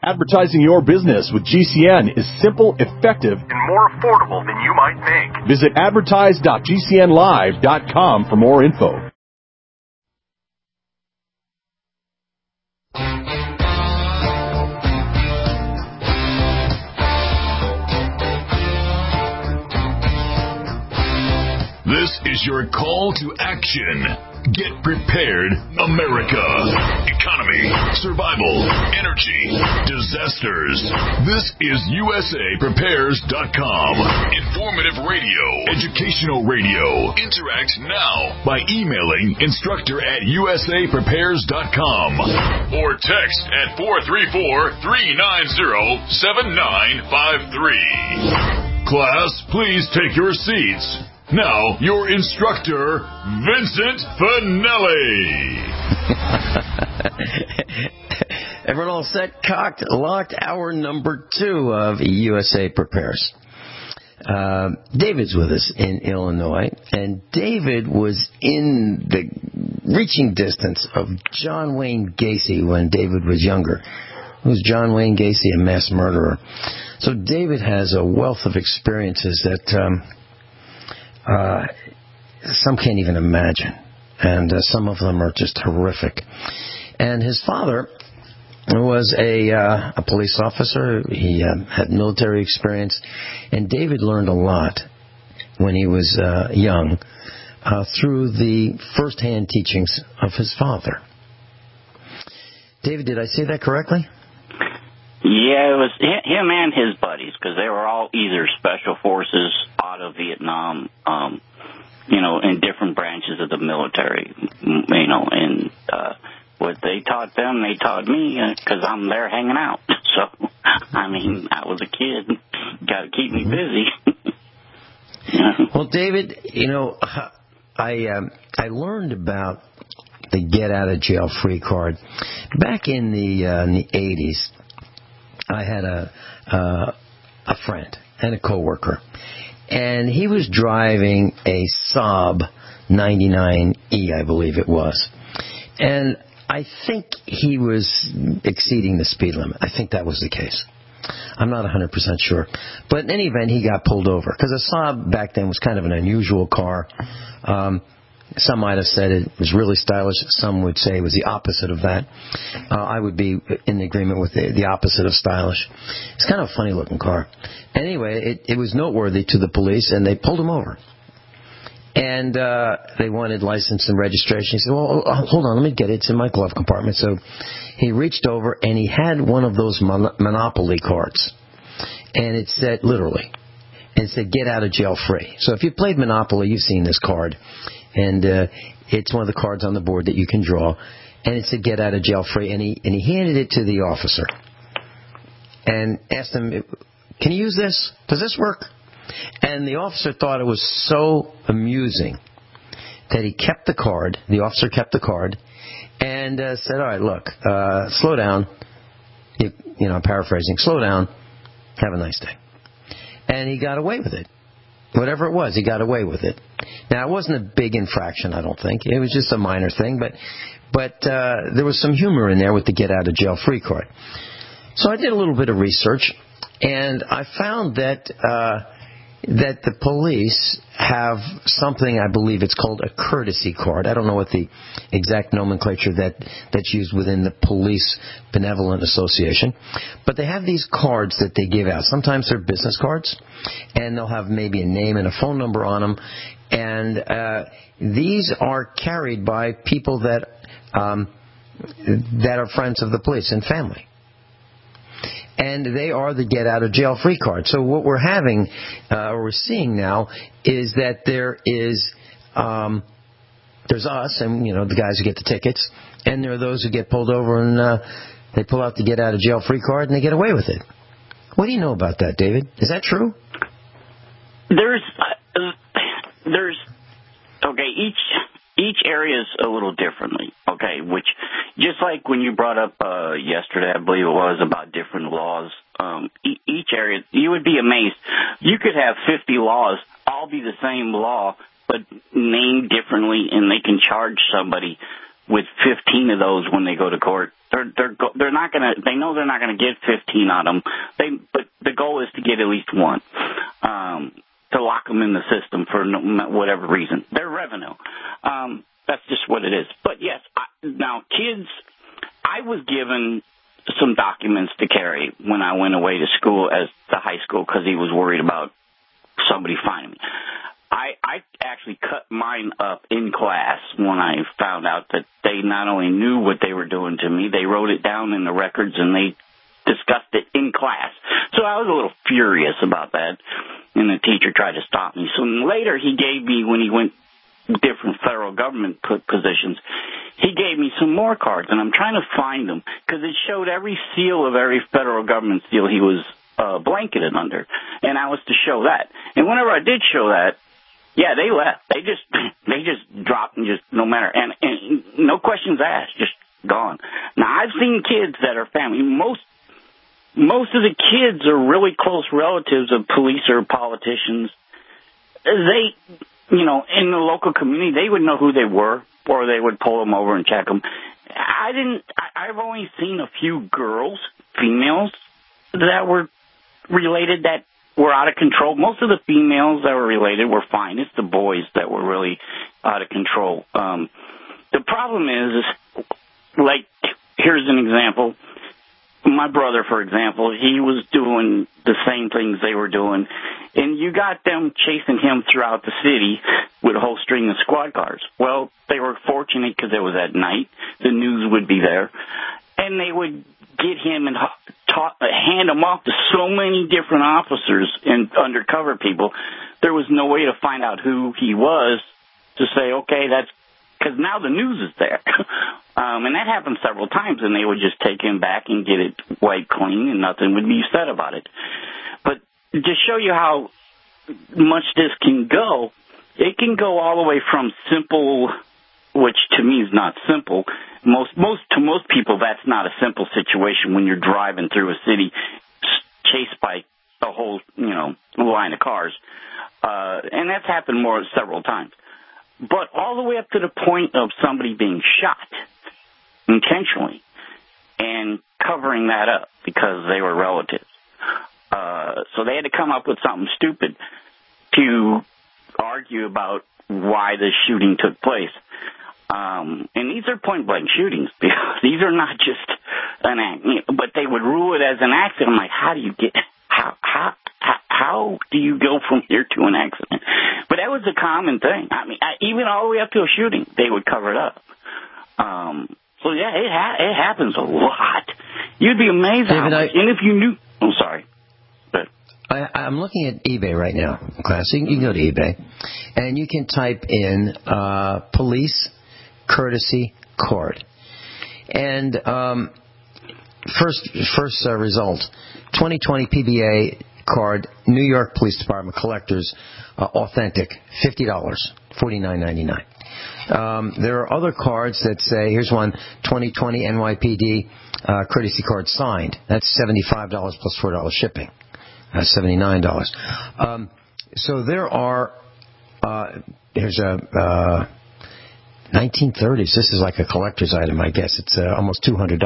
Advertising your business with GCN is simple, effective, and more affordable than you might think. Visit advertise.gcnlive.com for more info. This is your call to action. Get prepared, America. Economy, survival, energy, disasters. This is USAPrepares.com. Informative radio, educational radio. Interact now by emailing instructor@USAPrepares.com or text at 434-390-7953. Class, please take your seats. Now, your instructor, Vincent Finelli. Everyone all set, cocked, locked, hour number 2 of USA Prepares. David's with us in Illinois, and David was in the reaching distance of John Wayne Gacy when David was younger. Who's John Wayne Gacy, a mass murderer? So David has a wealth of experiences that some can't even imagine, and some of them are just horrific. And his father was a police officer. He had military experience, and David learned a lot when he was young through the first-hand teachings of his father. David, did I say that correctly? Yeah, it was him and his buddies, because they were all either special forces out of Vietnam, in different branches of the military, and what they taught them, they taught me, because I'm there hanging out. So, I was a kid, got to keep me busy. Well, David, I learned about the get out of jail free card back in the 80s. I had a friend and a coworker, and he was driving a Saab 99E, I believe it was, and I think he was exceeding the speed limit. I think that was the case. I'm not 100% sure, but in any event, he got pulled over because a Saab back then was kind of an unusual car. Some might have said it was really stylish. Some would say it was the opposite of that. I would be in agreement with the opposite of stylish. It's kind of a funny-looking car. Anyway, it was noteworthy to the police, and they pulled him over. And they wanted license and registration. He said, well, hold on, let me get it. It's in my glove compartment. So he reached over, and he had one of those Monopoly cards. And it said, literally, it said, get out of jail free. So if you played Monopoly, you've seen this card. And it's one of the cards on the board that you can draw. And it said, get out of jail free. And he handed it to the officer and asked him, can you use this? Does this work? And the officer thought it was so amusing that he kept the card. The officer kept the card and said, all right, look, slow down. I'm paraphrasing. Slow down. Have a nice day. And he got away with it. Whatever it was, he got away with it. Now, it wasn't a big infraction, I don't think. It was just a minor thing, but there was some humor in there with the get out of jail free card. So I did a little bit of research, and I found that the police have something, I believe it's called a courtesy card. I don't know what the exact nomenclature that's used within the Police Benevolent Association, but they have these cards that they give out. Sometimes they're business cards, and they'll have maybe a name and a phone number on them, and these are carried by people that are friends of the police and family. And they are the get-out-of-jail-free card. So what we're having, or we're seeing now, is that there's us, and the guys who get the tickets, and there are those who get pulled over and they pull out the get-out-of-jail-free card and they get away with it. What do you know about that, David? Is that true? There's each area is a little differently, okay, which just like when you brought up yesterday, I believe it was, about different laws, each area, you would be amazed. You could have 50 laws, all be the same law, but named differently, and they can charge somebody with 15 of those when they go to court They're not gonna. They know they're not gonna get 15 on them. But the goal is to get at least one. To lock them in the system for whatever reason. Their revenue. That's just what it is. But yes, now kids, I was given some documents to carry when I went away to school as to high school because he was worried about somebody finding me. I actually cut mine up in class when I found out that they not only knew what they were doing to me, they wrote it down in the records and they discussed it in class. So I was a little furious about that, and the teacher tried to stop me. So later he gave me, when he went different federal government positions, he gave me some more cards, and I'm trying to find them because it showed every seal of every federal government seal he was blanketed under, and I was to show that. And whenever I did show that, yeah, they left. They just dropped and just no matter, and no questions asked, just gone. Now I've seen kids that are family. Most of the kids are really close relatives of police or politicians. They, in the local community, they would know who they were, or they would pull them over and check them. I've only seen a few girls, females, that were related that were out of control. Most of the females that were related were fine. It's the boys that were really out of control. The problem is, like, here's an example. My brother, for example, he was doing the same things they were doing, and you got them chasing him throughout the city with a whole string of squad cars. Well, they were fortunate because it was at night. The news would be there, and they would get him and hand him off to so many different officers and undercover people. There was no way to find out who he was to say, okay, that's because now the news is there. And that happened several times, and they would just take him back and get it wiped clean, and nothing would be said about it. But to show you how much this can go, it can go all the way from simple, which to me is not simple. To most people, that's not a simple situation when you're driving through a city chased by a whole, line of cars. And that's happened several times. But all the way up to the point of somebody being shot intentionally and covering that up because they were relatives. So they had to come up with something stupid to argue about why the shooting took place. And these are point-blank shootings. These are not just an act, but they would rule it as an accident. I'm like, how do you go from here to an accident? But that was a common thing. I mean, even all the way up to a shooting, they would cover it up. So yeah, it happens a lot. You'd be amazed how much. And if you knew, I'm sorry. I'm looking at eBay right now, class. You can go to eBay, and you can type in police courtesy card. And first result, 2020 PBA card, New York Police Department collectors, authentic, $50, $49.99. There are other cards that say, here's one, 2020 NYPD courtesy card signed. That's $75 plus $4 shipping. That's $79. So there are, there's a 1930s. This is like a collector's item, I guess. It's almost $200,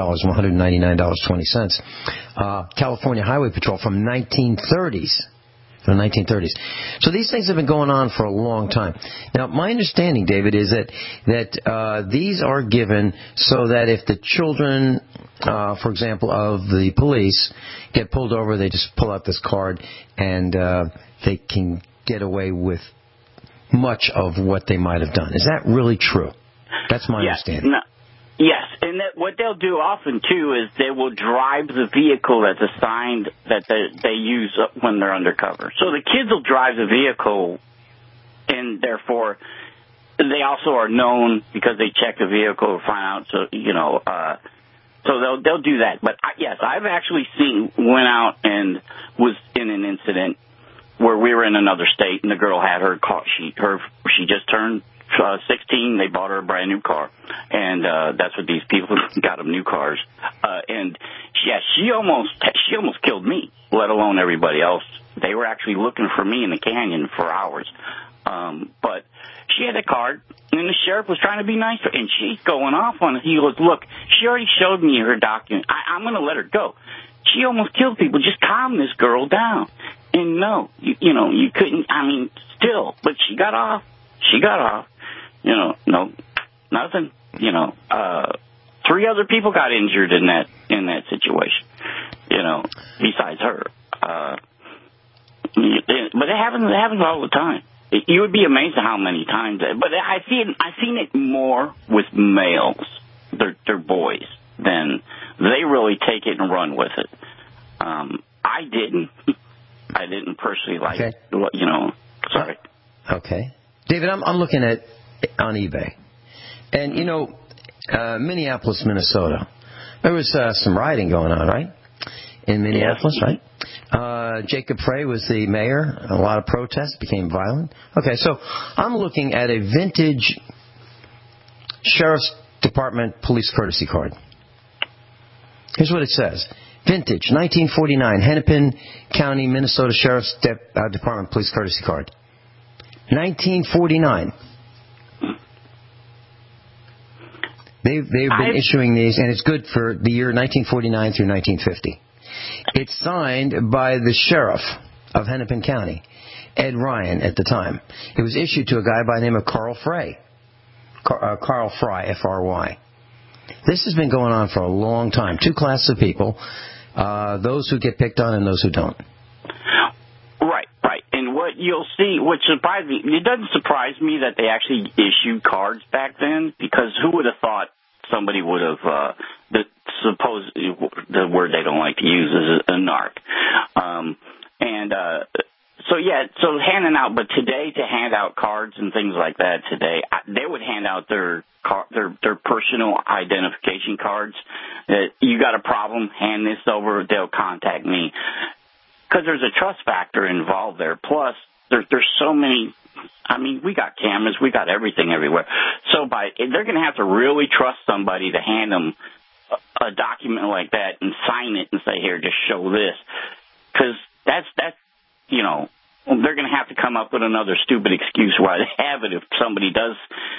$199.20. California Highway Patrol from 1930s. From 1930s. So these things have been going on for a long time. Now, my understanding, David, is that these are given so that if the children, for example, of the police get pulled over, they just pull out this card and they can get away with much of what they might have done. Is that really true? That's my understanding. Yes, and what they'll do often, too, is they will drive the vehicle that's assigned that they use when they're undercover. So the kids will drive the vehicle, and therefore they also are known because they check the vehicle to find out. So, so they'll do that. But, yes, I've actually went out and was in an incident where we were in another state, and the girl had her car. She just turned 16. They bought her a brand new car, and that's what these people got them, new cars. And yeah, she almost killed me, let alone everybody else. They were actually looking for me in the canyon for hours. But She had a card, and the sheriff was trying to be nice to her, and she's going off on it. He goes, look, she already showed me her document. I'm going to let her go. She almost killed people. Just calm this girl down. And no, you couldn't, still, but she got off. No, nothing, 3 other people got injured in that situation, besides her. But it happens all the time. You would be amazed at how many times. But I've seen it more with males, they're boys, than they really take it and run with it. I didn't personally like it. Sorry. Okay. David, I'm looking at on eBay. And, Minneapolis, Minnesota, there was some rioting going on, right? In Minneapolis, yes. Right? Jacob Frey was the mayor. A lot of protests became violent. Okay, so I'm looking at a vintage Sheriff's Department police courtesy card. Here's what it says. Vintage, 1949, Hennepin County, Minnesota Sheriff's Department police courtesy card. 1949. They've been issuing these, and it's good for the year 1949 through 1950. It's signed by the sheriff of Hennepin County, Ed Ryan, at the time. It was issued to a guy by the name of Carl Frey. Carl Fry, F-R-Y. This has been going on for a long time. 2 classes of people, those who get picked on and those who don't. Right. And what you'll see, what surprised me, it doesn't surprise me that they actually issued cards back then, because who would have thought somebody would have, the word they don't like to use is a narc. So handing out, but today to hand out cards and things like that today, they would hand out their personal identification cards. You got a problem, hand this over, they'll contact me. Because there's a trust factor involved there. Plus, there's so many. We got cameras, we got everything everywhere. So they're going to have to really trust somebody to hand them a document like that and sign it and say, here, just show this. Because that's they're going to have to come up with another stupid excuse why they have it if somebody does,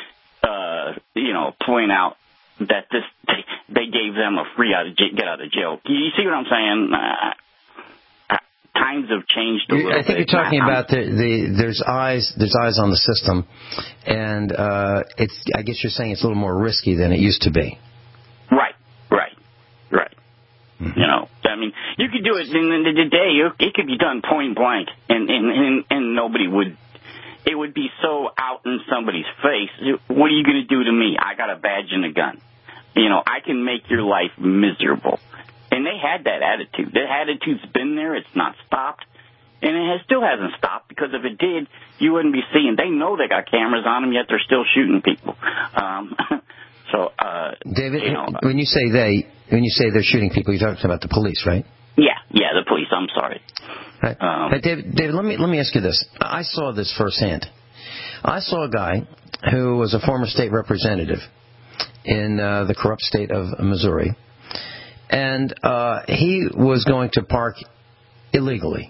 point out that they gave them a free get out of jail. You see what I'm saying? Times have changed a little bit. I think you're talking about there's eyes on the system, and I guess you're saying it's a little more risky than it used to be. Right. Mm-hmm. You could do it in the day. It could be done point blank, and nobody would. It would be so out in somebody's face. What are you going to do to me? I got a badge and a gun. I can make your life miserable. And they had that attitude. That attitude's been there. It's not stopped. And it still hasn't stopped, because if it did, you wouldn't be seeing. They know they got cameras on them, yet they're still shooting people. David, when you say they're shooting people, you're talking about the police, right? Yeah, the police. I'm sorry. Right. David, let me ask you this. I saw this firsthand. I saw a guy who was a former state representative in the corrupt state of Missouri. And he was going to park illegally.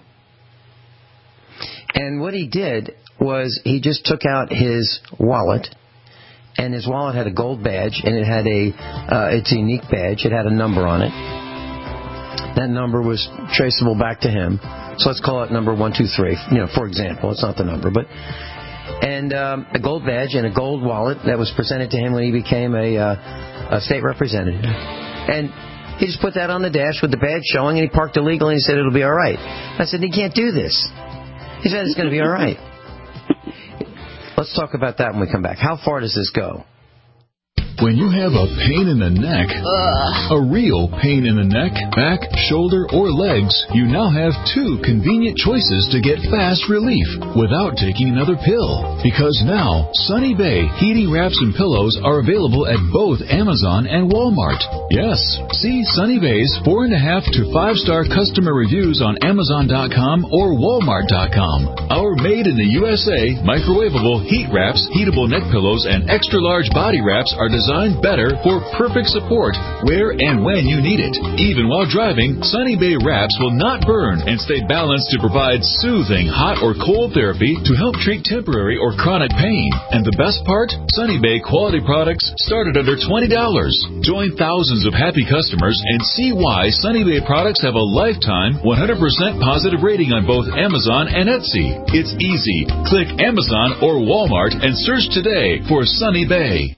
And what he did was he just took out his wallet, and his wallet had a gold badge, and it had it's a unique badge. It had a number on it. That number was traceable back to him. So let's call it number 123, for example. It's not the number, but... And a gold badge and a gold wallet that was presented to him when he became a state representative. And he just put that on the dash with the badge showing, and he parked illegally, and he said it'll be all right. I said, he can't do this. He said it's going to be all right. Let's talk about that when we come back. How far does this go? When you have a pain in the neck, a real pain in the neck, back, shoulder, or legs, you now have 2 convenient choices to get fast relief without taking another pill. Because now, Sunny Bay heating wraps and pillows are available at both Amazon and Walmart. Yes, see Sunny Bay's 4.5 to 5-star customer reviews on Amazon.com or Walmart.com. Our made in the USA microwavable heat wraps, heatable neck pillows, and extra large body wraps are designed designed better for perfect support where and when you need it. Even while driving, Sunny Bay wraps will not burn and stay balanced to provide soothing hot or cold therapy to help treat temporary or chronic pain. And the best part? Sunny Bay quality products start at under $20. Join thousands of happy customers and see why Sunny Bay products have a lifetime 100% positive rating on both Amazon and Etsy. It's easy. Click Amazon or Walmart and search today for Sunny Bay.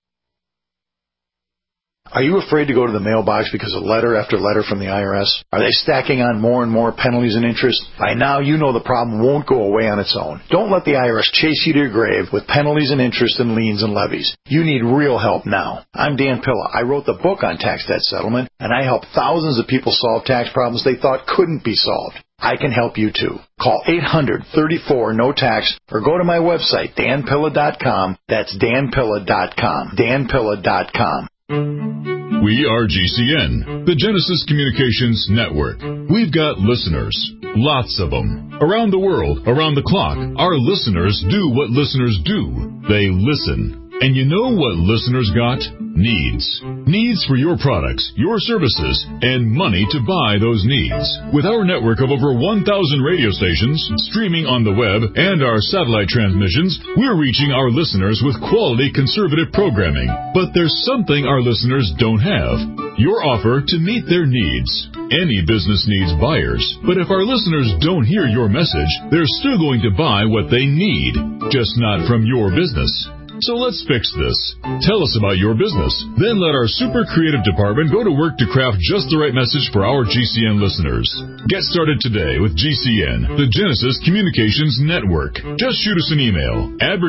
Are you afraid to go to the mailbox because of letter after letter from the IRS? Are they stacking on more and more penalties and interest? By now, you know the problem won't go away on its own. Don't let the IRS chase you to your grave with penalties and interest and liens and levies. You need real help now. I'm Dan Pilla. I wrote the book on tax debt settlement, and I help thousands of people solve tax problems they thought couldn't be solved. I can help you too. Call 800-34-NO-TAX or go to my website, danpilla.com. That's danpilla.com. danpilla.com. We are GCN, the Genesis Communications Network. We've got listeners, lots of them. Around the world, around the clock, our listeners do what listeners do. They listen. And you know what listeners got? Needs. Needs for your products, your services, and money to buy those needs. With our network of over 1,000 radio stations, streaming on the web, and our satellite transmissions, we're reaching our listeners with quality conservative programming. But there's something our listeners don't have. Your offer to meet their needs. Any business needs buyers, but if our listeners don't hear your message, they're still going to buy what they need, just not from your business. So let's fix this. Tell us about your business. Then let our super creative department go to work to craft just the right message for our GCN listeners. Get started today with GCN, the Genesis Communications Network. Just shoot us an email.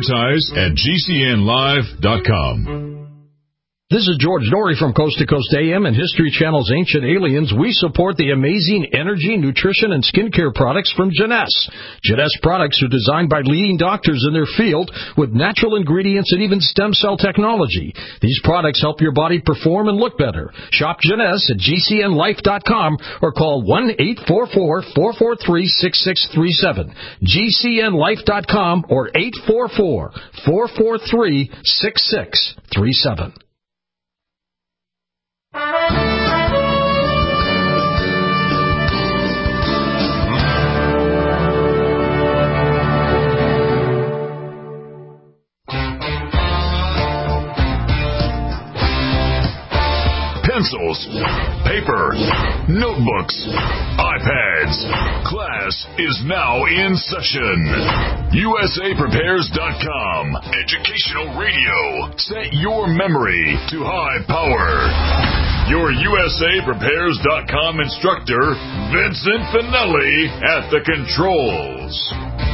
Advertise@gcnlive.com. This is George Norrie from Coast to Coast AM and History Channel's Ancient Aliens. We support the amazing energy, nutrition, and skincare products from Jeunesse. Jeunesse products are designed by leading doctors in their field with natural ingredients and even stem cell technology. These products help your body perform and look better. Shop Jeunesse at GCNlife.com or call 1-844-443-6637. GCNlife.com or 844-443-6637. Pencils, paper, notebooks, iPads. Class is now in session. USAPrepares.com. Educational radio. Set your memory to high power. Your USAPrepares.com instructor, Vincent Finelli, at the controls.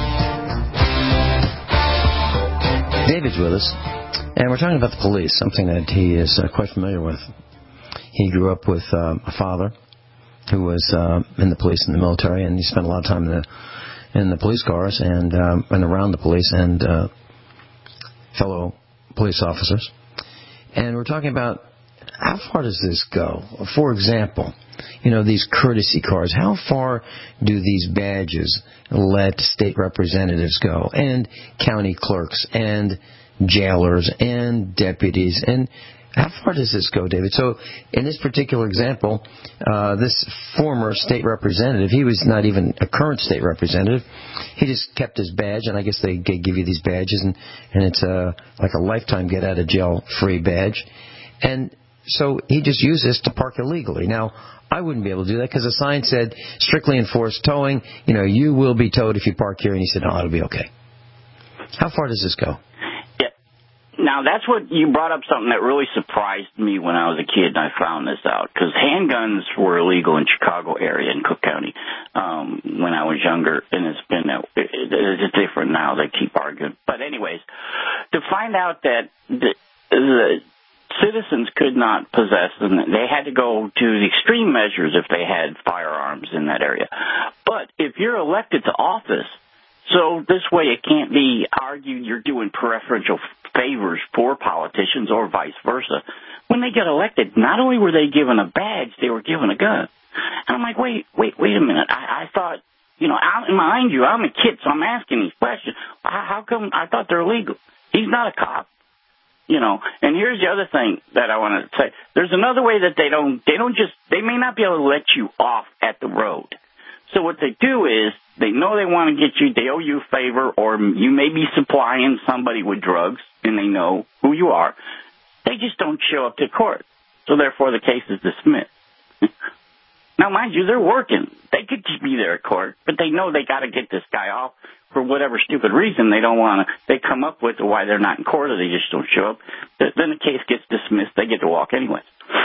David's with us, and we're talking about the police, something that he is quite familiar with. He grew up with a father who was in the police and the military, and he spent a lot of time in the police cars and around the police and fellow police officers. And we're talking about how far does this go? For example, these courtesy cars, how far do these badges let state representatives go, and county clerks, and jailers, and deputies, and how far does this go, David? So in this particular example, this former state representative, he was not even a current state representative. He just kept his badge, and I guess they give you these badges, and it's like a lifetime get-out-of-jail-free badge. And so he just used this to park illegally. Now, I wouldn't be able to do that because the sign said strictly enforced towing. You will be towed if you park here. And he said, no, it'll be okay. How far does this go? Now, that's what you brought up, something that really surprised me when I was a kid and I found this out, because handguns were illegal in Chicago area in Cook County when I was younger, and it's different now. They keep arguing. But anyways, to find out that the citizens could not possess them, they had to go to the extreme measures if they had firearms in that area. But if you're elected to office, so this way it can't be argued you're doing preferential favors for politicians or vice versa. When they get elected, not only were they given a badge, they were given a gun. And I'm like, wait a minute. I thought, mind you, I'm a kid, so I'm asking these questions. How come I thought they're illegal? He's not a cop. And here's the other thing that I want to say. There's another way that they may not be able to let you off at the road. So what they do is they know they want to get you, they owe you a favor, or you may be supplying somebody with drugs, and they know who you are. They just don't show up to court. So therefore the case is dismissed. Now, mind you, they're working. They could just be there at court, but they know they got to get this guy off for whatever stupid reason they don't want to. They come up with why they're not in court, or they just don't show up. Then the case gets dismissed. They get to walk anyways.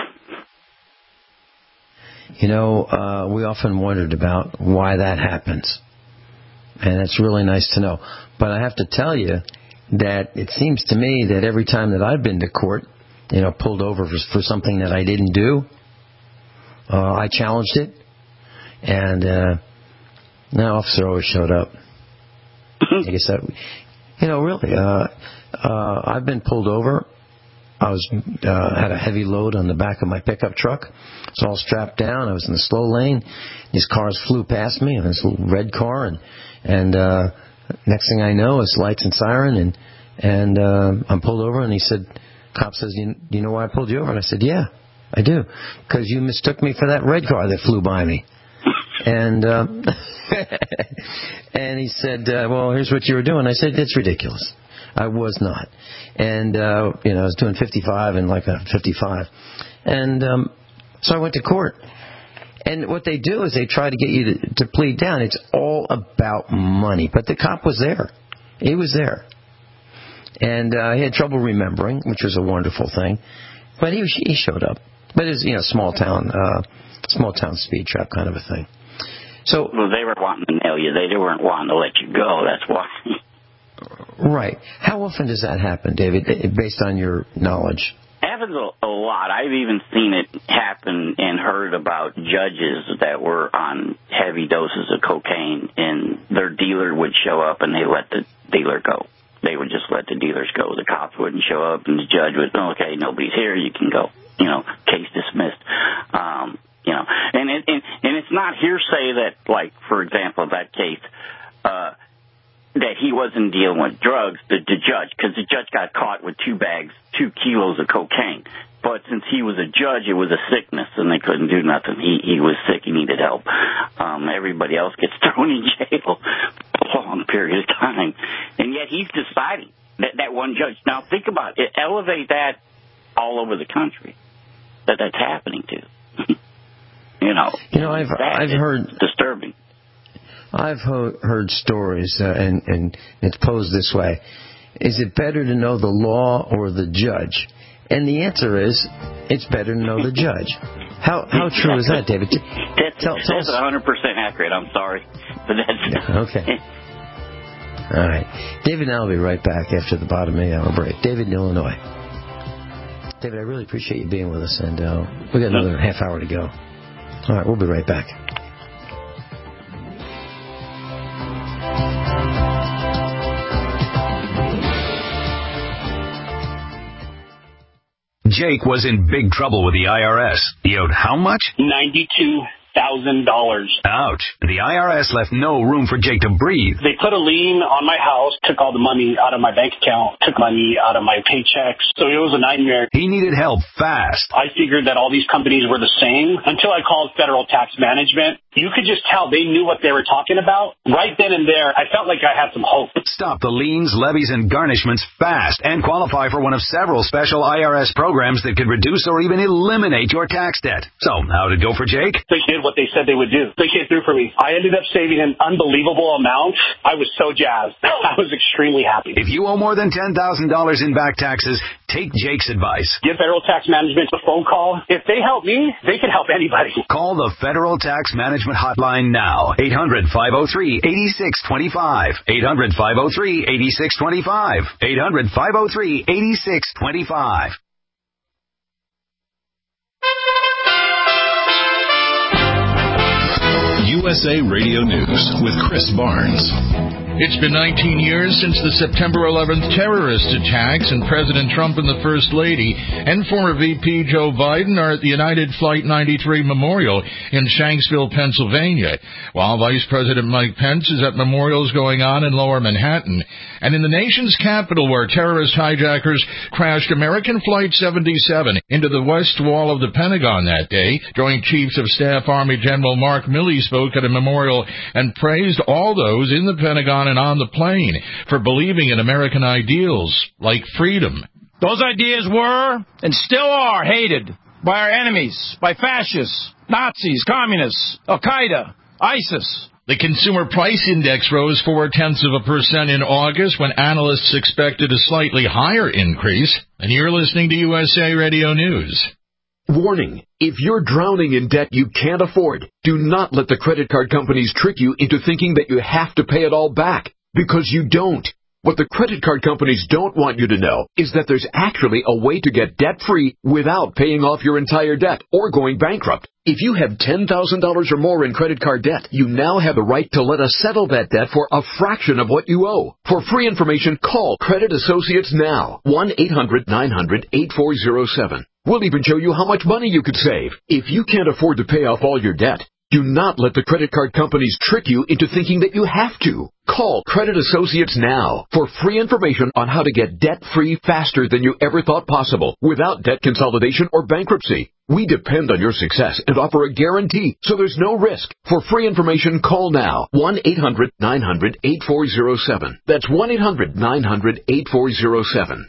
We often wondered about why that happens, and it's really nice to know. But I have to tell you that it seems to me that every time that I've been to court, pulled over for something that I didn't do, I challenged it, and the officer always showed up. I guess that, really, I've been pulled over. I was had a heavy load on the back of my pickup truck. I was all strapped down. I was in the slow lane. These cars flew past me in this little red car, and next thing I know, it's lights and siren, and I'm pulled over. And he said, "Cop says, you know why I pulled you over?" And I said, "Yeah, I do, because you mistook me for that red car that flew by me." And and he said, "Well, here's what you were doing." I said, "It's ridiculous. I was not." And I was doing 55 and like a 55. And so I went to court. And what they do is they try to get you to plead down. It's all about money. But the cop was there. He was there. And he had trouble remembering, which was a wonderful thing. But he showed up. But it was, small town speed trap kind of a thing. So, well, they were wanting to nail you. They weren't wanting to let you go. That's why. Right. How often does that happen, David, based on your knowledge? It happens a lot. I've even seen it happen and heard about judges that were on heavy doses of cocaine, and their dealer would show up and they let the dealer go. They would just let the dealers go. The cops wouldn't show up, and the judge would, okay, nobody's here, you can go. Case dismissed. And it's not hearsay that, like, for example, that case, that he wasn't dealing with drugs, the judge, because the judge got caught with 2 kilos of cocaine. But since he was a judge, it was a sickness, and they couldn't do nothing. He was sick, he needed help. Everybody else gets thrown in jail for a long period of time. And yet he's deciding, that one judge. Now think about it. Elevate that all over the country, that's happening to. I've heard disturbing. I've heard stories, and it's posed this way: is it better to know the law or the judge? And the answer is, it's better to know the judge. How true is that, David? That's 100% accurate. I'm sorry, but that's okay. All right, David and I will be right back after the bottom of the hour break. David in Illinois. David, I really appreciate you being with us, and we got another half hour to go. All right, we'll be right back. Jake was in big trouble with the IRS. He owed how much? $92,000. Ouch. The IRS left no room for Jake to breathe. They put a lien on my house, took all the money out of my bank account, took money out of my paychecks. So it was a nightmare. He needed help fast. I figured that all these companies were the same until I called Federal Tax Management. You could just tell they knew what they were talking about. Right then and there, I felt like I had some hope. Stop the liens, levies, and garnishments fast and qualify for one of several special IRS programs that could reduce or even eliminate your tax debt. So, how did it go for Jake? They did what they said they would do. They came through for me. I ended up saving an unbelievable amount. I was so jazzed. I was extremely happy. If you owe more than $10,000 in back taxes, take Jake's advice. Give Federal Tax Management a phone call. If they help me, they can help anybody. Call the Federal Tax Management Hotline now. 800-503-8625. 800-503-8625. 800-503-8625. USA Radio News with Chris Barnes. It's been 19 years since the September 11th terrorist attacks, and President Trump and the First Lady and former VP Joe Biden are at the United Flight 93 Memorial in Shanksville, Pennsylvania, while Vice President Mike Pence is at memorials going on in Lower Manhattan. And in the nation's capital, where terrorist hijackers crashed American Flight 77 into the west wall of the Pentagon that day, Joint Chiefs of Staff Army General Mark Milley spoke at a memorial and praised all those in the Pentagon and on the plane for believing in American ideals like freedom. Those ideas were and still are hated by our enemies, by fascists, Nazis, communists, Al-Qaeda, ISIS. The Consumer Price Index rose 0.4% in August when analysts expected a slightly higher increase. And you're listening to USA Radio News. Warning, if you're drowning in debt you can't afford, do not let the credit card companies trick you into thinking that you have to pay it all back, because you don't. What the credit card companies don't want you to know is that there's actually a way to get debt-free without paying off your entire debt or going bankrupt. If you have $10,000 or more in credit card debt, you now have the right to let us settle that debt for a fraction of what you owe. For free information, call Credit Associates now. 1-800-900-8407. We'll even show you how much money you could save. If you can't afford to pay off all your debt, do not let the credit card companies trick you into thinking that you have to. Call Credit Associates now for free information on how to get debt-free faster than you ever thought possible without debt consolidation or bankruptcy. We depend on your success and offer a guarantee, so there's no risk. For free information, call now. 1-800-900-8407. That's 1-800-900-8407.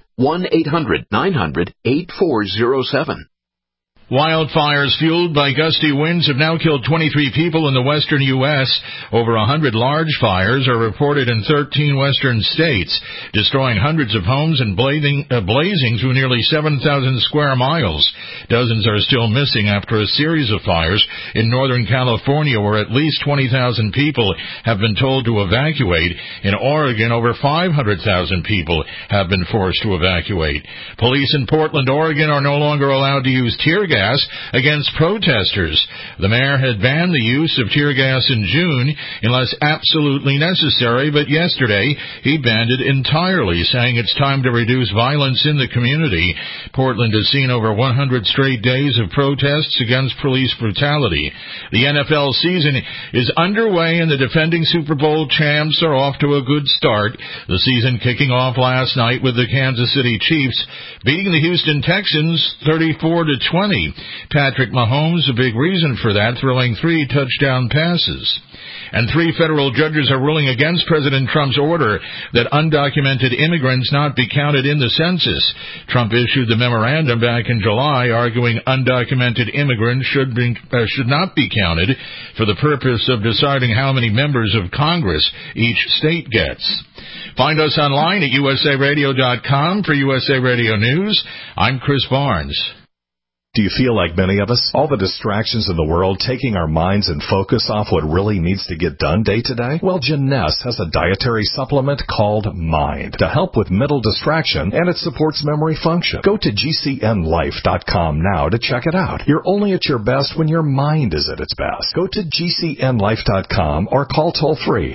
1-800-900-8407. Wildfires fueled by gusty winds have now killed 23 people in the western U.S. Over 100 large fires are reported in 13 western states, destroying hundreds of homes and blazing through nearly 7,000 square miles. Dozens are still missing after a series of fires in Northern California, where at least 20,000 people have been told to evacuate. In Oregon, over 500,000 people have been forced to evacuate. Police in Portland, Oregon are no longer allowed to use tear gas against protesters. The mayor had banned the use of tear gas in June unless absolutely necessary, but yesterday he banned it entirely, saying it's time to reduce violence in the community. Portland has seen over 100 straight days of protests against police brutality. The NFL season is underway and the defending Super Bowl champs are off to a good start. The season kicking off last night with the Kansas City Chiefs beating the Houston Texans 34-20. Patrick Mahomes, a big reason for that, throwing 3 touchdown passes. And 3 federal judges are ruling against President Trump's order that undocumented immigrants not be counted in the census. Trump issued the memorandum back in July, arguing undocumented immigrants should not be counted for the purpose of deciding how many members of Congress each state gets. Find us online at usaradio.com for USA Radio News. I'm Chris Barnes. Do you feel like many of us? All the distractions in the world taking our minds and focus off what really needs to get done day to day? Well, Jeunesse has a dietary supplement called Mind to help with mental distraction, and it supports memory function. Go to GCNlife.com now to check it out. You're only at your best when your mind is at its best. Go to GCNlife.com or call toll-free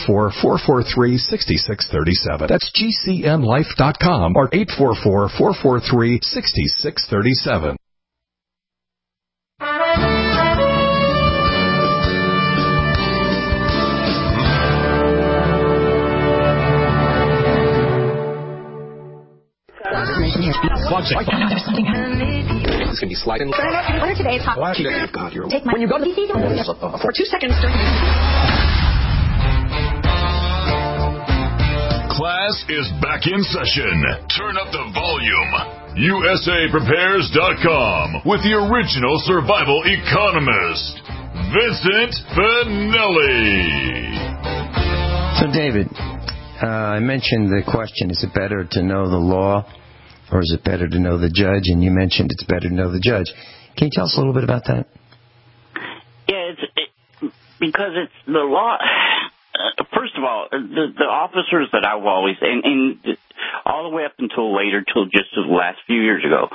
844-443-6637. That's GCNlife.com or 844-443-6637. There's something happening. It's going to be sliding. Order today's hot. God, you're... Take my... When you go to the PC, for 2 seconds during... Class is back in session. Turn up the volume. USAPrepares.com with the original survival economist, Vincent Finelli. So, David, I mentioned the question, is it better to know the law or is it better to know the judge? And you mentioned it's better to know the judge. Can you tell us a little bit about that? Yeah, because it's the law. First of all, the officers that I've always, and all the way up until later, till just the last few years ago,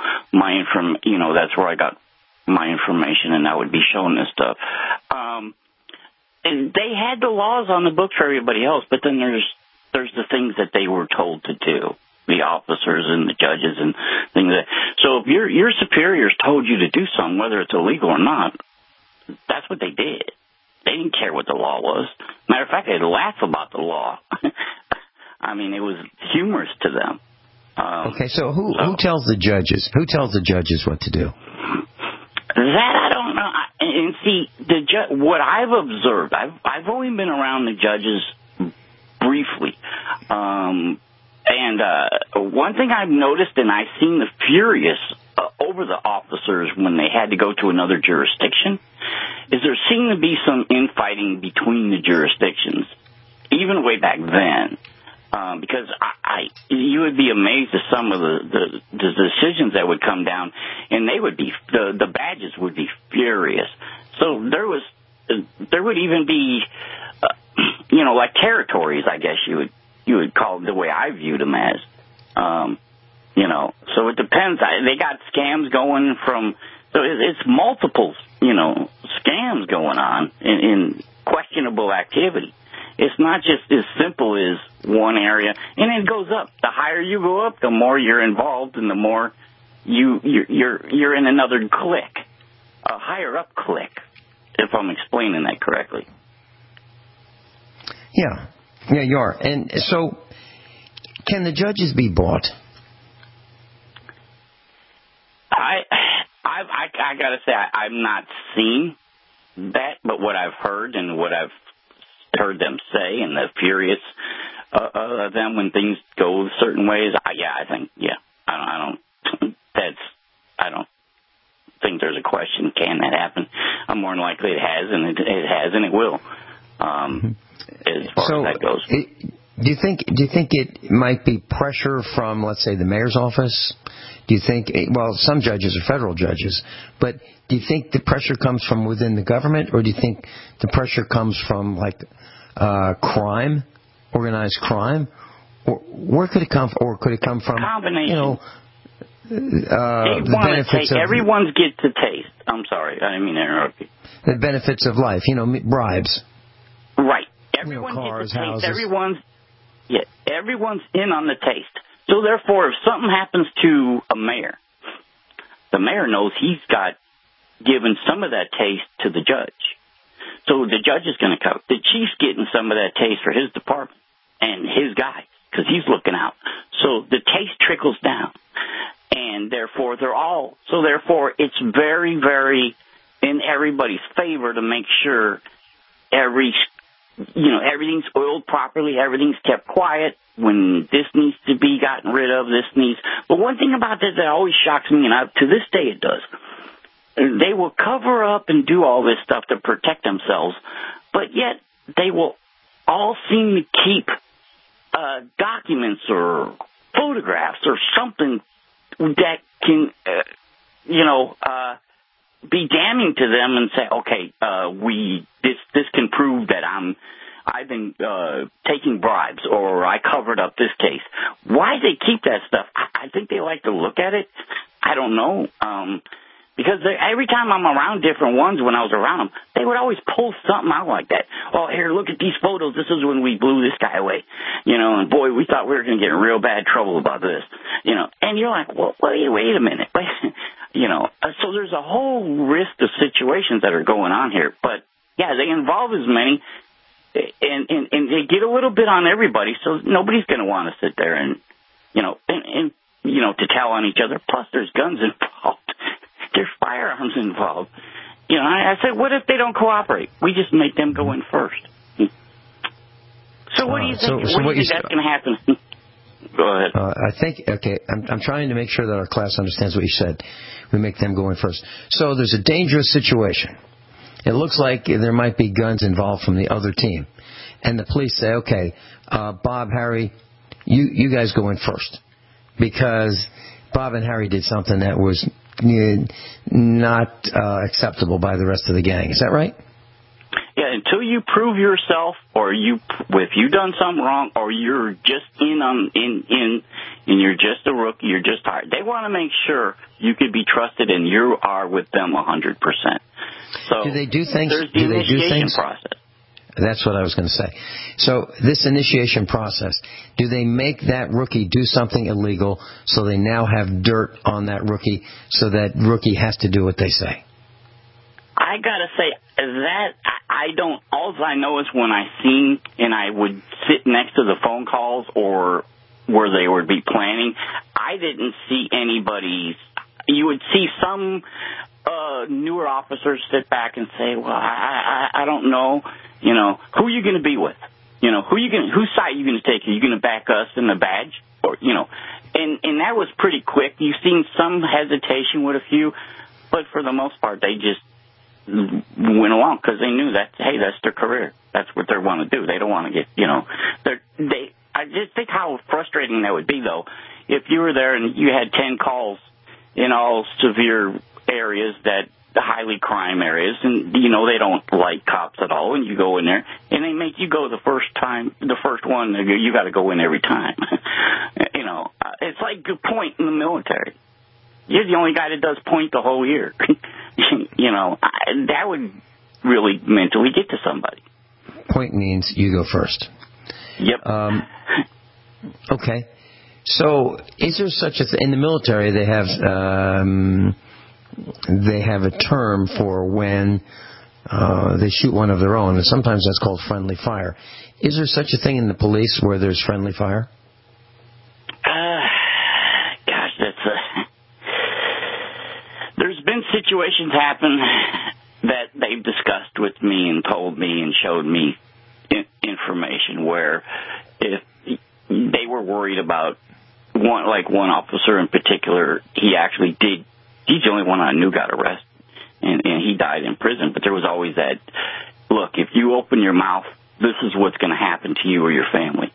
that's where I got my information, and I would be showing this stuff. they had the laws on the books for everybody else, but then there's the things that they were told to do, the officers and the judges and things like that. So if your superiors told you to do something, whether it's illegal or not, that's what they did. They didn't care what the law was. Matter of fact, they'd laugh about the law. I mean, it was humorous to them. Okay, so who tells the judges? Who tells the judges what to do? That I don't know. And see, what I've observed, I've only been around the judges briefly. And one thing I've noticed, and I've seen the furious over the officers when they had to go to another jurisdiction, is there seemed to be some infighting between the jurisdictions, even way back then. Because you would be amazed at some of the decisions that would come down, and they would be the badges would be furious. So there would even be, like territories, I guess you would call it, the way I viewed them as, So it depends. They got scams going from, so it's multiple, scams going on in questionable activity. It's not just as simple as one area, and it goes up. The higher you go up, the more you're involved, and the more you're in another clique, a higher up clique, if I'm explaining that correctly. Yeah, you are. And so, can the judges be bought? I gotta say, I've not seen that, but what I've heard and what I've heard them say, and the furious of them when things go certain ways. I think I don't think there's a question. Can that happen? More than likely it has, and it has, and it will. As far as that goes. Do you think it might be pressure from, let's say, the mayor's office? Do you think, some judges are federal judges, but do you think the pressure comes from within the government, or do you think the pressure comes from, crime, organized crime? Or where could it come from? Or could it come from, combination. The benefits of... Everyone gets a taste. I'm sorry, I didn't mean to interrupt you. The benefits of life, bribes. Right. Everyone cars, gets a taste. houses. Everyone's in on the taste. So therefore, if something happens to a mayor, the mayor knows he's got given some of that taste to the judge. So the judge is going to cover. The chief's getting some of that taste for his department and his guys because he's looking out. So the taste trickles down, and therefore therefore it's very, very in everybody's favor to make sure everything's oiled properly, everything's kept quiet. When this needs to be gotten rid of, But one thing about this that always shocks me, and to this day it does, they will cover up and do all this stuff to protect themselves, but yet they will all seem to keep documents or photographs or something that can, be damning to them and say, okay, this can prove that I've been taking bribes, or I covered up this case. Why they keep that stuff? I think they like to look at it. I don't know. Because every time I'm around different ones, when I was around them, they would always pull something out like that. Oh, here, look at these photos. This is when we blew this guy away. And boy, we thought we were going to get in real bad trouble about this. And you're like, well, wait a minute. So there's a whole list of situations that are going on here. But, yeah, they involve as many. And they get a little bit on everybody, so nobody's going to want to sit there and to tell on each other. Plus, there's guns involved. There's firearms involved. I said, what if they don't cooperate? We just make them go in first. So what do you think? What do you think that's going to happen? Go ahead. I think, I'm trying to make sure that our class understands what you said. We make them go in first. So there's a dangerous situation. It looks like there might be guns involved from the other team. And the police say, okay, Bob, Harry, you guys go in first. Because Bob and Harry did something that was not acceptable by the rest of the gang. Is that right? Yeah, until you prove yourself, or if you've done something wrong, or you're just and you're just a rookie, you're just hired. They want to make sure you can be trusted, and you are with them 100%. So do they do things? There's the initiation process. That's what I was going to say. So this initiation process, do they make that rookie do something illegal so they now have dirt on that rookie so that rookie has to do what they say? I got to say that I don't, all I know is when I seen and I would sit next to the phone calls or where they would be planning, I didn't see anybody's, you would see some newer officers sit back and say, well, I don't know, you know, who are you going to be with? You know, whose side are you going to take? Are you going to back us in the badge? Or, you know, and that was pretty quick. You've seen some hesitation with a few, but for the most part, they just went along because they knew that, hey, that's their career. That's what they want to do. They don't want to get, you know, I just think how frustrating that would be, though, if you were there and you had 10 calls in all severe areas that the highly crime areas, and you know they don't like cops at all, and you go in there and they make you go the first one, you got to go in every time. You know, it's like your point in the military. You're the only guy that does point the whole year. You know, that would really mentally get to somebody. Point means you go first. Yep. Okay. So, is there such a thing in the military? They have a term for when they shoot one of their own, and sometimes that's called friendly fire. Is there such a thing in the police where there's friendly fire? Gosh, there's been situations happen that they've discussed with me and told me and showed me information where if they were worried about one officer in particular, he's the only one I knew got arrested, and he died in prison. But there was always that, look, if you open your mouth, this is what's going to happen to you or your family.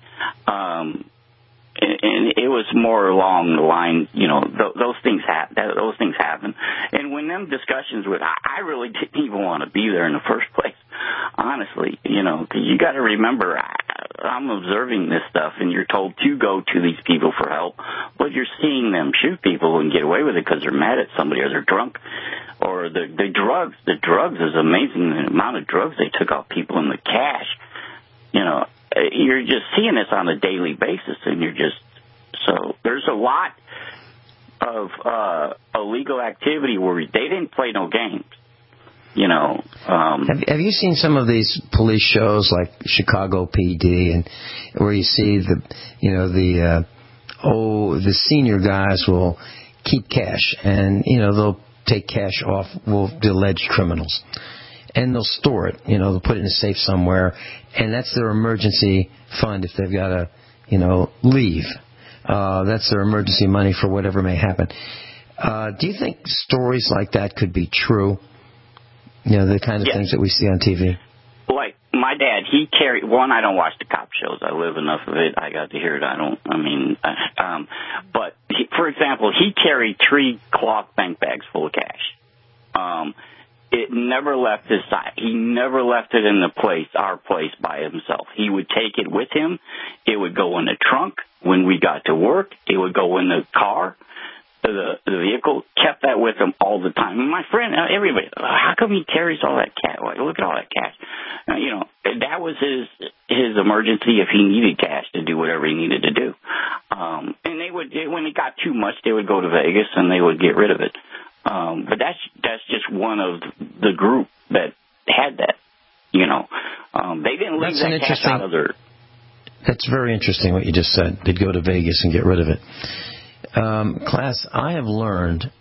And it was more along the line, you know, those things happen. And when them discussions I really didn't even want to be there in the first place, honestly, you know, because you got to remember, I'm observing this stuff, and you're told to go to these people for help, but you're seeing them shoot people and get away with it because they're mad at somebody or they're drunk. Or the drugs. The drugs is amazing, the amount of drugs they took off people in the cash. You know, you're just seeing this on a daily basis, and so there's a lot of illegal activity where they didn't play no games. You know, have you seen some of these police shows like Chicago PD, and where you see the senior guys will keep cash, and you know they'll take cash off the alleged criminals, and they'll store it. You know, they'll put it in a safe somewhere, and that's their emergency fund if they've got to, you know, leave. That's their emergency money for whatever may happen. Do you think stories like that could be true? You know, the kind of things that we see on TV. Like my dad, he carried one. I don't watch the cop shows. I live enough of it. I got to hear it. But for example, he carried 3 cloth bank bags full of cash. It never left his side. He never left it in our place by himself. He would take it with him. It would go in the trunk when we got to work. It would go in the car. The vehicle, kept that with him all the time. And my friend, everybody, how come he carries all that cash? Look at all that cash. You know, that was his emergency if he needed cash to do whatever he needed to do. And they would, when it got too much, they would go to Vegas and they would get rid of it. But that's just one of the group that had that. You know, they didn't leave that cash out of their. That's very interesting what you just said. They'd go to Vegas and get rid of it. Class, I have learned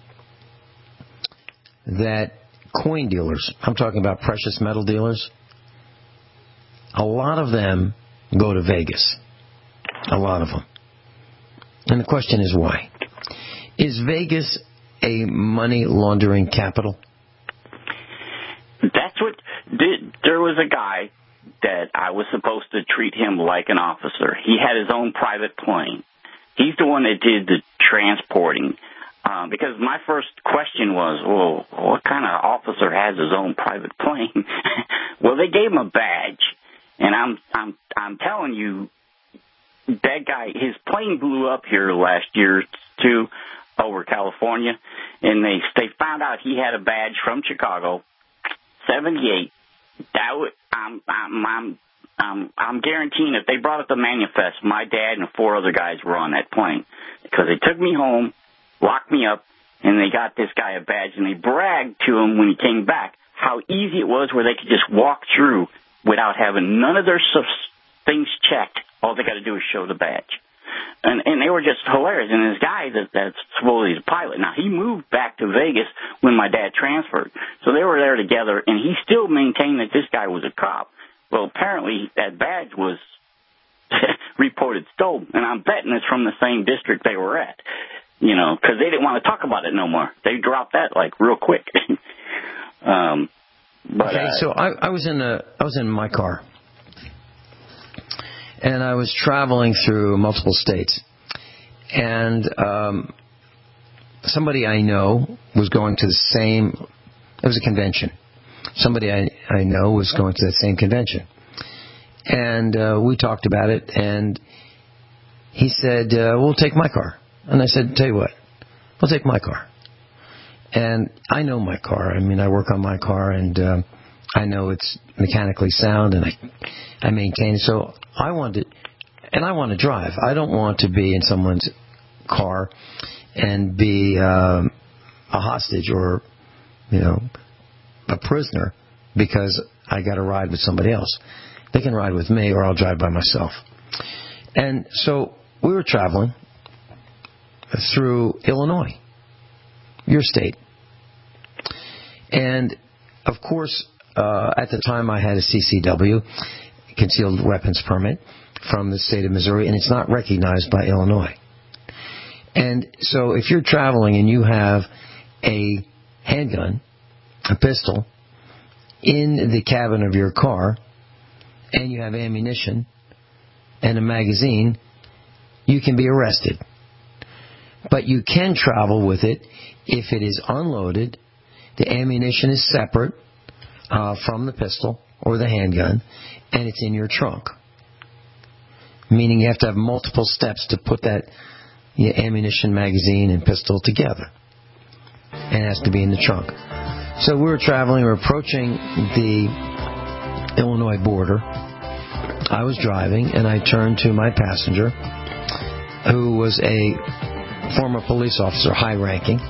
that coin dealers, I'm talking about precious metal dealers, a lot of them go to Vegas. A lot of them. And the question is why? Is Vegas a money laundering capital? That's what there was a guy that I was supposed to treat him like an officer. He had his own private plane. He's the one that did the transporting. Because my first question was, well, what kind of officer has his own private plane? Well, they gave him a badge, and I'm telling you, that guy, his plane blew up here last year too, over California, and they found out he had a badge from Chicago, 78, I'm guaranteeing if they brought up the manifest, my dad and 4 other guys were on that plane because they took me home, locked me up, and they got this guy a badge, and they bragged to him when he came back how easy it was where they could just walk through without having none of their things checked. All they got to do is show the badge. And they were just hilarious. And this guy that's supposedly a pilot, now he moved back to Vegas when my dad transferred. So they were there together, and he still maintained that this guy was a cop. Well, apparently that badge was reported stolen, and I'm betting it's from the same district they were at, you know, because they didn't want to talk about it no more. They dropped that, like, real quick. So I was in my car. And I was traveling through multiple states. And somebody I know was going to the same, it was a convention. Somebody I know was going to the same convention. And we talked about it, and he said, we'll take my car. And I said, tell you what, we'll take my car. And I know my car. I mean, I work on my car, and I know it's mechanically sound, and I maintain it. So I want to drive. I don't want to be in someone's car and be a hostage or, you know, a prisoner because I got to ride with somebody else. They can ride with me, or I'll drive by myself. And so we were traveling through Illinois, your state. And, of course, at the time I had a CCW, concealed weapons permit, from the state of Missouri, and it's not recognized by Illinois. And so if you're traveling and you have a handgun, a pistol, in the cabin of your car, and you have ammunition and a magazine, you can be arrested. But you can travel with it if it is unloaded, the ammunition is separate from the pistol or the handgun, and it's in your trunk. Meaning you have to have multiple steps to put that ammunition, magazine, and pistol together. And it has to be in the trunk. So we were traveling, we were approaching the Illinois border. I was driving, and I turned to my passenger, who was a former police officer, high-ranking,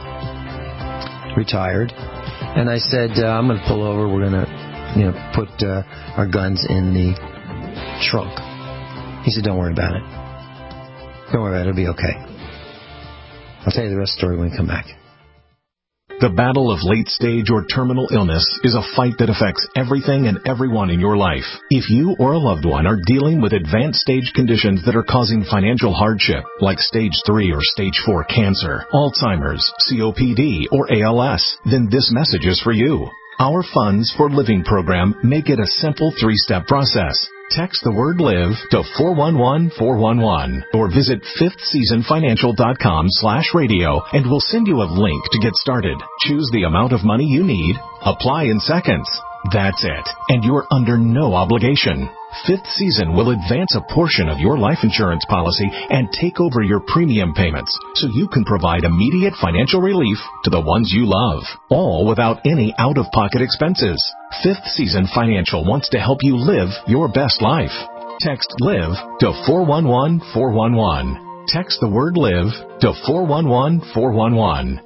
retired. And I said, I'm going to pull over. We're going to, put our guns in the trunk. He said, don't worry about it. Don't worry about it. It'll be okay. I'll tell you the rest of the story when we come back. The battle of late-stage or terminal illness is a fight that affects everything and everyone in your life. If you or a loved one are dealing with advanced stage conditions that are causing financial hardship, like stage 3 or stage 4 cancer, Alzheimer's, COPD, or ALS, then this message is for you. Our Funds for Living program make it a simple 3-step process. Text the word LIVE to 411-411 or visit fifthseasonfinancial.com/radio and we'll send you a link to get started. Choose the amount of money you need. Apply in seconds. That's it. And you're under no obligation. Fifth Season will advance a portion of your life insurance policy and take over your premium payments so you can provide immediate financial relief to the ones you love, all without any out-of-pocket expenses. Fifth Season Financial wants to help you live your best life. Text LIVE to 411-411. Text the word LIVE to 411-411.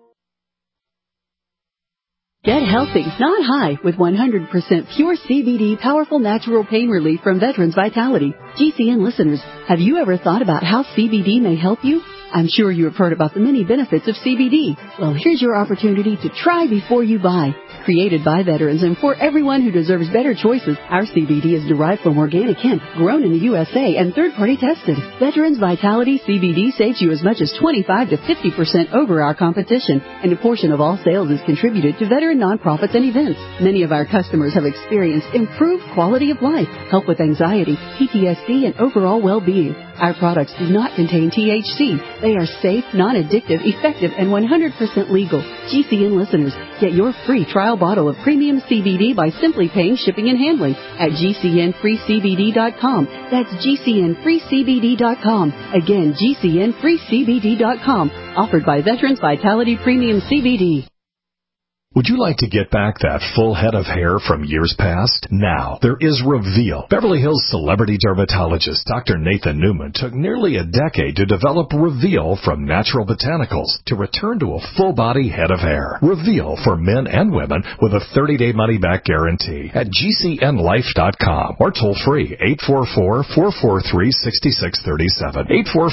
Get healthy, not high, with 100% pure CBD powerful natural pain relief from Veterans Vitality. GCN listeners, have you ever thought about how CBD may help you? I'm sure you have heard about the many benefits of CBD. Well, here's your opportunity to try before you buy. Created by veterans and for everyone who deserves better choices, our CBD is derived from organic hemp, grown in the USA, and third-party tested. Veterans Vitality CBD saves you as much as 25 to 50% over our competition, and a portion of all sales is contributed to veteran nonprofits and events. Many of our customers have experienced improved quality of life, help with anxiety, PTSD, and overall well-being. Our products do not contain THC. They are safe, non-addictive, effective, and 100% legal. GCN listeners, get your free trial bottle of premium CBD by simply paying shipping and handling at GCNFreeCBD.com. That's GCNFreeCBD.com. Again, GCNFreeCBD.com. Offered by Veterans Vitality Premium CBD. Would you like to get back that full head of hair from years past? Now, there is Reveal. Beverly Hills celebrity dermatologist Dr. Nathan Newman took nearly a decade to develop Reveal from natural botanicals to return to a full-body head of hair. Reveal for men and women with a 30-day money-back guarantee at GCNlife.com or toll free 844-443-6637.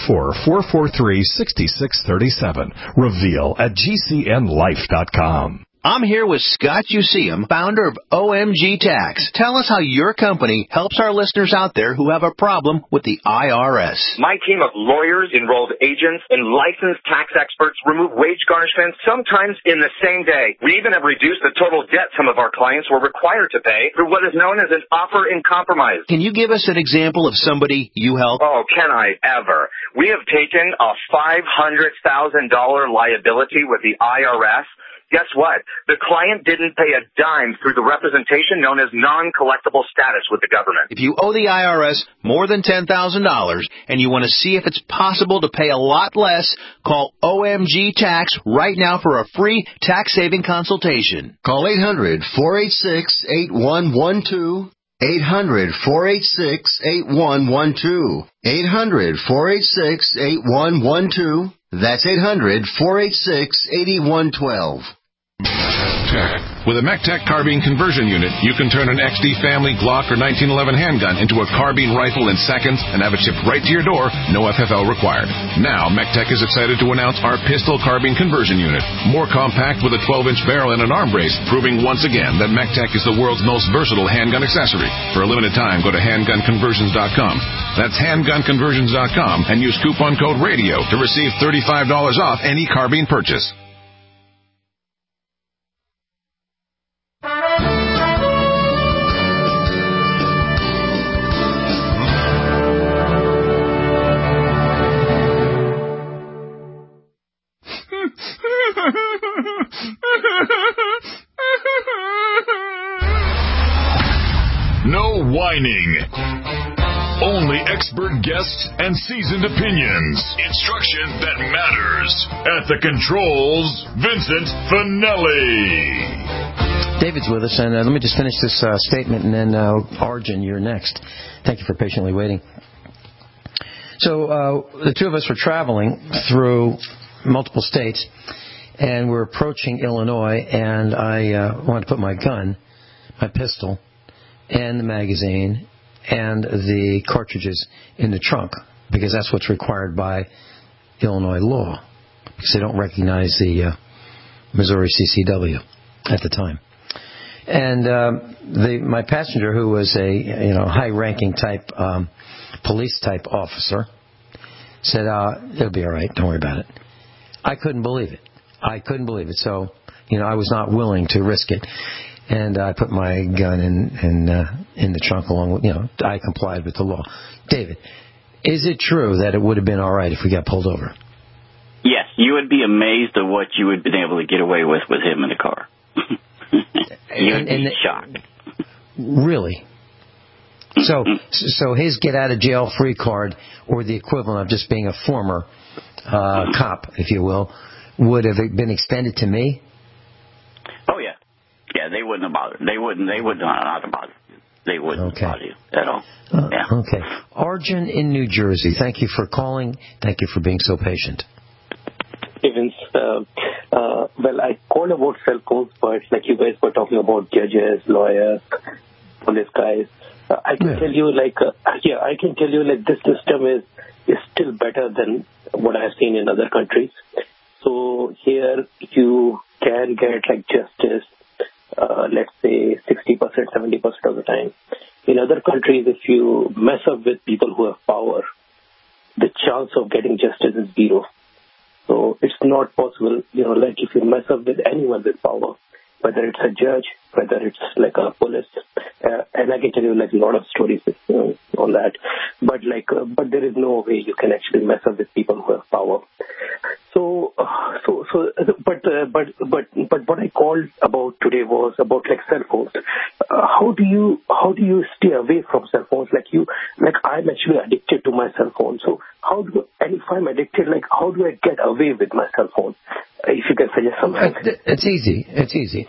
844-443-6637. Reveal at GCNlife.com. I'm here with Scott Useum, founder of OMG Tax. Tell us how your company helps our listeners out there who have a problem with the IRS. My team of lawyers, enrolled agents, and licensed tax experts remove wage garnishments sometimes in the same day. We even have reduced the total debt some of our clients were required to pay through what is known as an offer in compromise. Can you give us an example of somebody you help? Oh, can I ever? We have taken a $500,000 liability with the IRS. Guess what? The client didn't pay a dime through the representation known as non-collectible status with the government. If you owe the IRS more than $10,000 and you want to see if it's possible to pay a lot less, call OMG Tax right now for a free tax-saving consultation. Call 800-486-8112. 800-486-8112. 800-486-8112. That's 800-486-8112. With a MECTEC carbine conversion unit, you can turn an XD family Glock or 1911 handgun into a carbine rifle in seconds and have it shipped right to your door, no FFL required. Now, MECTEC is excited to announce our pistol carbine conversion unit. More compact with a 12-inch barrel and an arm brace, proving once again that MECTEC is the world's most versatile handgun accessory. For a limited time, go to handgunconversions.com. That's handgunconversions.com and use coupon code RADIO to receive $35 off any carbine purchase. No whining. Only expert guests and seasoned opinions. Instruction that matters. At the controls, Vincent Finelli. David's with us, and let me just finish this statement, and then Arjun, you're next. Thank you for patiently waiting. So the two of us were traveling through multiple states, and we're approaching Illinois, and I wanted to put my gun, my pistol, and the magazine and the cartridges in the trunk, because that's what's required by Illinois law, because they don't recognize the Missouri CCW at the time. And my passenger, who was a high-ranking type police type officer, said, "It'll be all right. Don't worry about it." I couldn't believe it. So, I was not willing to risk it. And I put my gun in the trunk along with, I complied with the law. David, is it true that it would have been all right if we got pulled over? Yes, you would be amazed at what you would have been able to get away with him in the car. You'd be shocked. Really? So his get-out-of-jail-free card, or the equivalent of just being a former cop, if you will, would have been extended to me? Oh, yeah. Yeah, they wouldn't have bothered. They wouldn't not have bothered you. They wouldn't bother you at all. Yeah. Okay. Arjun in New Jersey, thank you for calling. Thank you for being so patient. Hey, Vince. Well, I called about cell phones, but like you guys were talking about judges, lawyers, police guys. I can tell you, this system is still better than what I've seen in other countries. So here you can get justice, let's say 60%, 70% of the time. In other countries, if you mess up with people who have power, the chance of getting justice is zero. So it's not possible, if you mess up with anyone with power, whether it's a judge, whether it's a police, and I can tell you a lot of stories on that. But there is no way you can actually mess up with people who have power. But what I called about today was about cell phones. How do you stay away from cell phones? I'm actually addicted to my cell phone. So if I'm addicted, how do I get away with my cell phone? If you can suggest something. It's easy. It's easy.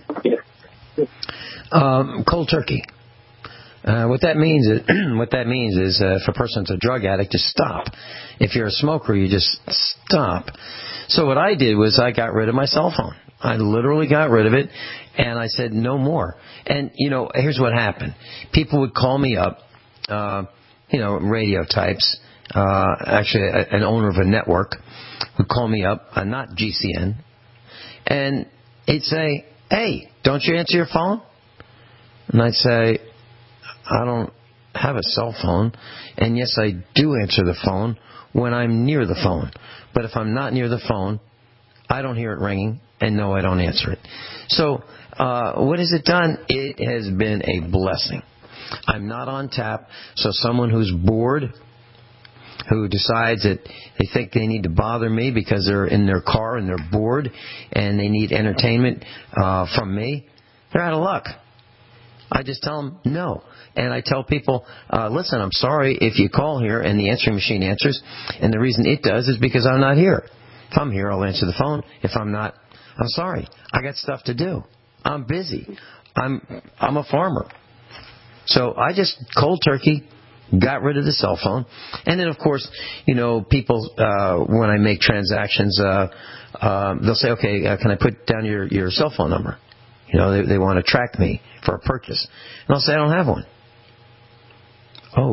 Cold turkey. What that means is if a person's a drug addict, just stop. If you're a smoker, you just stop. So what I did was I got rid of my cell phone. I literally got rid of it, and I said no more. And, here's what happened. People would call me up, radio types, actually an owner of a network would call me up, not GCN, and he'd say, hey, don't you answer your phone? And I'd say, I don't have a cell phone, and yes, I do answer the phone when I'm near the phone. But if I'm not near the phone, I don't hear it ringing, and no, I don't answer it. So what has it done? It has been a blessing. I'm not on tap, so someone who's bored, who decides that they think they need to bother me because they're in their car and they're bored and they need entertainment from me, they're out of luck. I just tell them no. And I tell people, listen, I'm sorry if you call here and the answering machine answers, and the reason it does is because I'm not here. If I'm here, I'll answer the phone. If I'm not, I'm sorry. I got stuff to do. I'm busy. I'm a farmer. So I just cold turkey got rid of the cell phone. And then, of course, people, when I make transactions, they'll say, okay, can I put down your cell phone number? They want to track me for a purchase. And I'll say, I don't have one. Oh.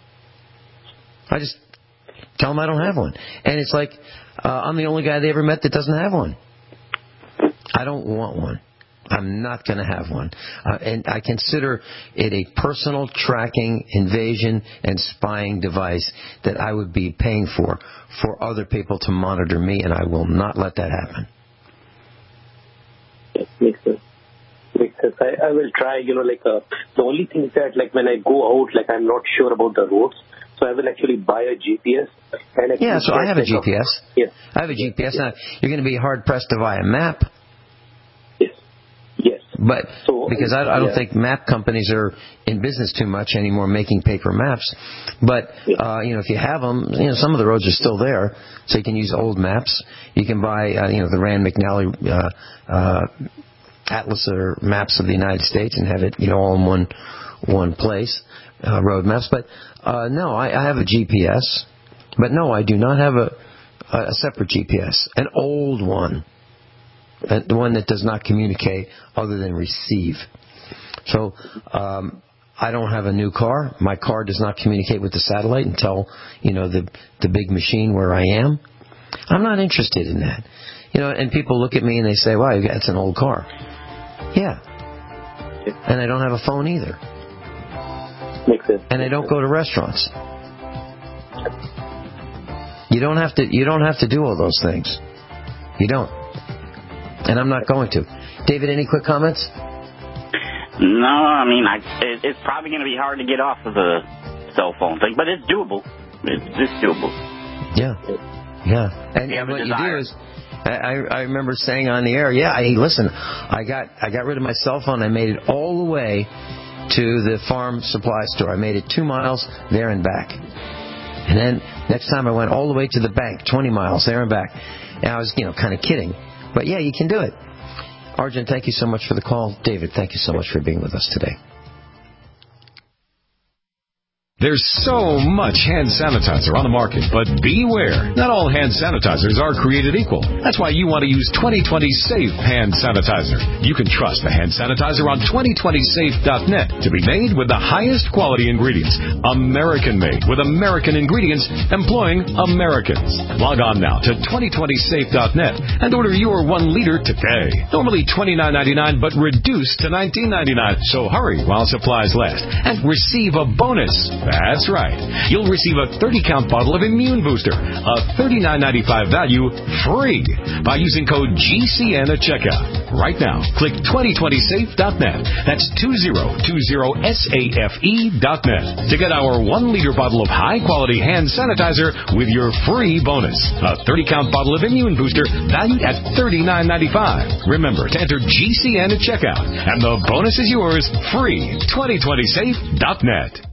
I just tell them I don't have one. And it's like, I'm the only guy they ever met that doesn't have one. I don't want one. I'm not going to have one. And I consider it a personal tracking, invasion, and spying device that I would be paying for other people to monitor me, and I will not let that happen. Yes, makes sense. I will try, the only thing is that, when I go out, I'm not sure about the roads, so I will actually buy a GPS. And so I have a GPS. Yes. I have a GPS. Now, you're going to be hard-pressed to buy a map. Yes. But because I don't think map companies are in business too much anymore making paper maps. But, if you have them, some of the roads are still there, so you can use old maps. You can buy, the Rand McNally atlas or maps of the United States and have it, all in one place, road maps. But no, I have a GPS. But no, I do not have a separate GPS, an old one, the one that does not communicate other than receive. So I don't have a new car. My car does not communicate with the satellite and tell the big machine where I am. I'm not interested in that. And people look at me and they say, "Wow, that's an old car." Yeah. And I don't have a phone either. Makes sense. And I don't go to restaurants. You don't have to do all those things. You don't. And I'm not going to. David, any quick comments? No, it's probably going to be hard to get off of the cell phone thing, but it's doable. It's doable. Yeah. And what you do is, I remember saying on the air, listen, I got rid of my cell phone. I made it all the way to the farm supply store. I made it 2 miles there and back. And then next time I went all the way to the bank, 20 miles there and back. And I was, kind of kidding. But yeah, you can do it. Arjun, thank you so much for the call. David, thank you so much for being with us today. There's so much hand sanitizer on the market, but beware. Not all hand sanitizers are created equal. That's why you want to use 2020 Safe Hand Sanitizer. You can trust the hand sanitizer on 2020safe.net to be made with the highest quality ingredients. American-made with American ingredients, employing Americans. Log on now to 2020safe.net and order your 1 liter today. Normally $29.99, but reduced to $19.99. So hurry while supplies last and receive a bonus. That's right. You'll receive a 30-count bottle of Immune Booster, a $39.95 value, free by using code GCN at checkout. Right now, click 2020safe.net. That's 2020safe.net to get our 1 liter bottle of high-quality hand sanitizer with your free bonus. A 30-count bottle of Immune Booster valued at $39.95. Remember to enter GCN at checkout, and the bonus is yours, free. 2020safe.net.